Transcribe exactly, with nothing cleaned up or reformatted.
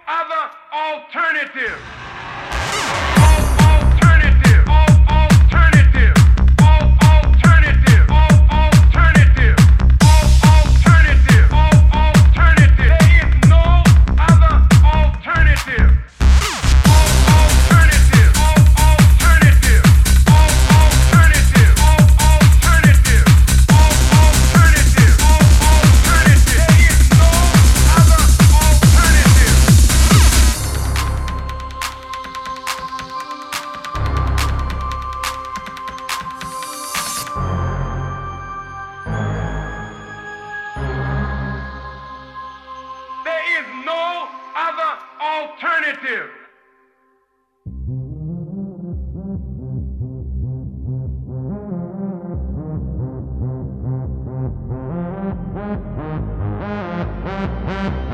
other alternative. All alternative. All alternative. All alternative. All alternative. All alternative. All alternative. There is no other alternative. All alternative. All alternative. All alternative. All alternative. All alternative. All alternative. There is no other alternative. There is no other alternative. Thank you.